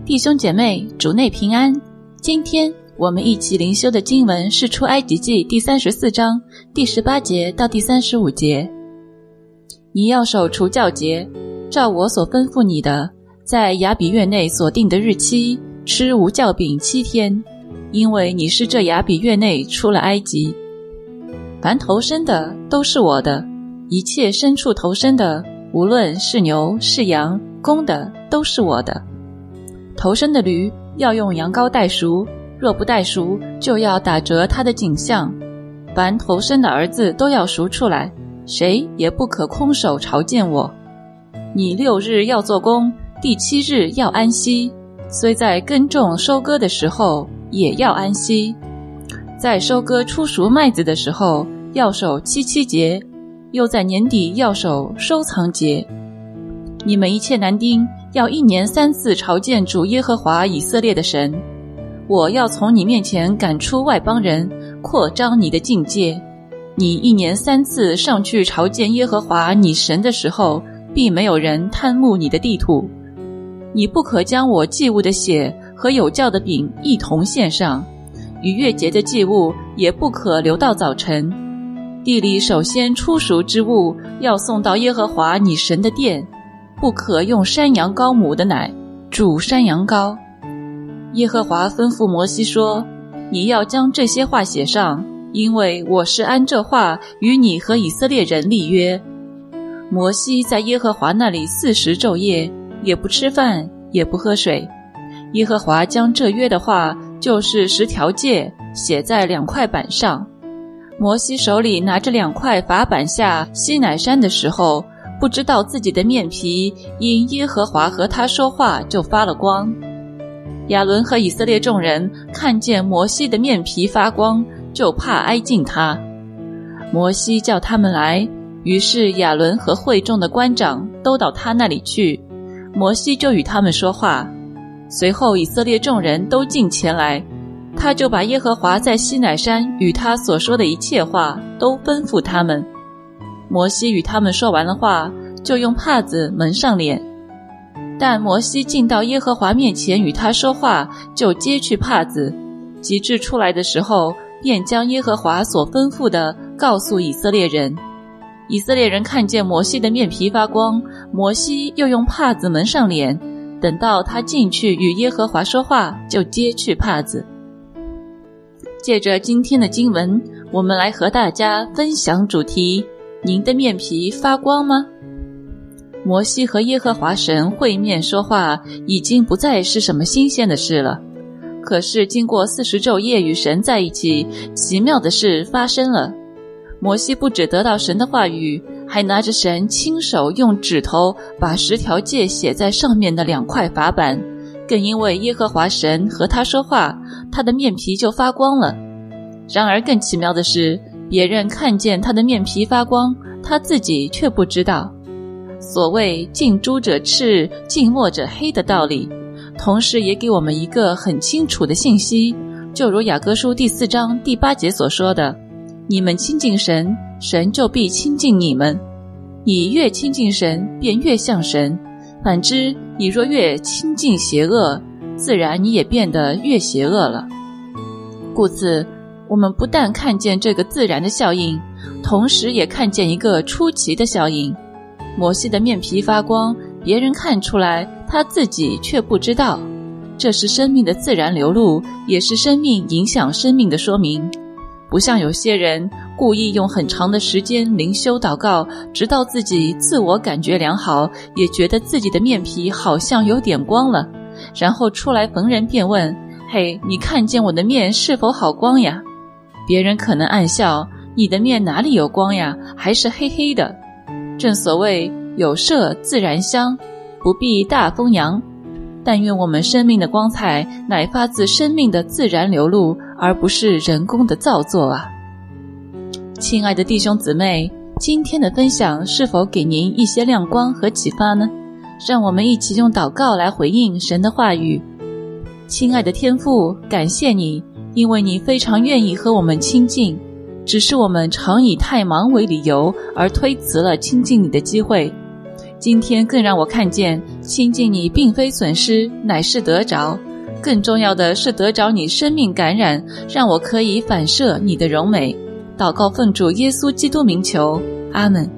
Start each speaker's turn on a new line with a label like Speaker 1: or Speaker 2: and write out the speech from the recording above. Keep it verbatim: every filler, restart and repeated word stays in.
Speaker 1: 弟兄姐妹，主内平安。今天我们一起灵修的经文是出埃及记第三十四章第十八节到第三十五节。你要守除酵节，照我所吩咐你的，在亚比月内所定的日期吃无酵饼七天，因为你是这亚比月内出了埃及。凡头生的都是我的，一切牲畜头生的，无论是牛是羊，公的都是我的。头生的驴要用羊羔代赎，若不代赎，就要打折他的颈项。凡头生的儿子都要赎出来，谁也不可空手朝见我。你六日要做工，第七日要安息，虽在耕种收割的时候也要安息。在收割初熟麦子的时候要守七七节，又在年底要守收藏节。你们一切男丁要一年三次朝见主耶和华以色列的神。我要从你面前赶出外邦人，扩张你的境界。你一年三次上去朝见耶和华你神的时候，必没有人贪慕你的地土。你不可将我祭物的血和有酵的饼一同献上，逾越节的祭物也不可留到早晨。地里首先出熟之物要送到耶和华你神的殿，不可用山羊羔母的奶煮山羊羔。耶和华吩咐摩西说，你要将这些话写上，因为我是按这话与你和以色列人立约。摩西在耶和华那里四十昼夜，也不吃饭，也不喝水。耶和华将这约的话，就是十条诫，写在两块板上。摩西手里拿着两块法板下西乃山的时候，不知道自己的面皮因耶和华和他说话就发了光。亚伦和以色列众人看见摩西的面皮发光，就怕挨近他。摩西叫他们来，于是亚伦和会众的官长都到他那里去，摩西就与他们说话。随后以色列众人都进前来，他就把耶和华在西乃山与他所说的一切话都吩咐他们。摩西与他们说完了话，就用帕子蒙上脸。但摩西进到耶和华面前与他说话，就揭去帕子，及至出来的时候，便将耶和华所吩咐的告诉以色列人。以色列人看见摩西的面皮发光，摩西又用帕子蒙上脸，等到他进去与耶和华说话，就揭去帕子。借着今天的经文，我们来和大家分享主题：您的面皮发光吗？摩西和耶和华神会面说话，已经不再是什么新鲜的事了。可是经过四十昼夜与神在一起，奇妙的事发生了。摩西不只得到神的话语，还拿着神亲手用指头把十条诫写在上面的两块法板，更因为耶和华神和他说话，他的面皮就发光了。然而更奇妙的是，别人看见他的面皮发光，他自己却不知道。所谓近朱者赤，近墨者黑的道理，同时也给我们一个很清楚的信息，就如雅各书第四章第八节所说的，你们亲近神，神就必亲近你们。你越亲近神，便越像神，反之，你若越亲近邪恶，自然你也变得越邪恶了。故此，我们不但看见这个自然的效应，同时也看见一个出奇的效应。摩西的面皮发光，别人看出来，他自己却不知道。这是生命的自然流露，也是生命影响生命的说明。不像有些人故意用很长的时间灵修祷告，直到自己自我感觉良好，也觉得自己的面皮好像有点光了，然后出来逢人便问，嘿，你看见我的面是否好光呀？别人可能暗笑，你的面哪里有光呀，还是黑黑的。正所谓有麝自然香，不必大风扬。但愿我们生命的光彩乃发自生命的自然流露，而不是人工的造作啊！亲爱的弟兄姊妹，今天的分享是否给您一些亮光和启发呢？让我们一起用祷告来回应神的话语。亲爱的天父，感谢你，因为你非常愿意和我们亲近，只是我们常以太忙为理由而推辞了亲近你的机会。 今天更让我看见亲近你并非损失，乃是得着，更重要的是得着你生命感染，让我可以反射你的荣美。祷告奉主耶稣基督名求，阿们。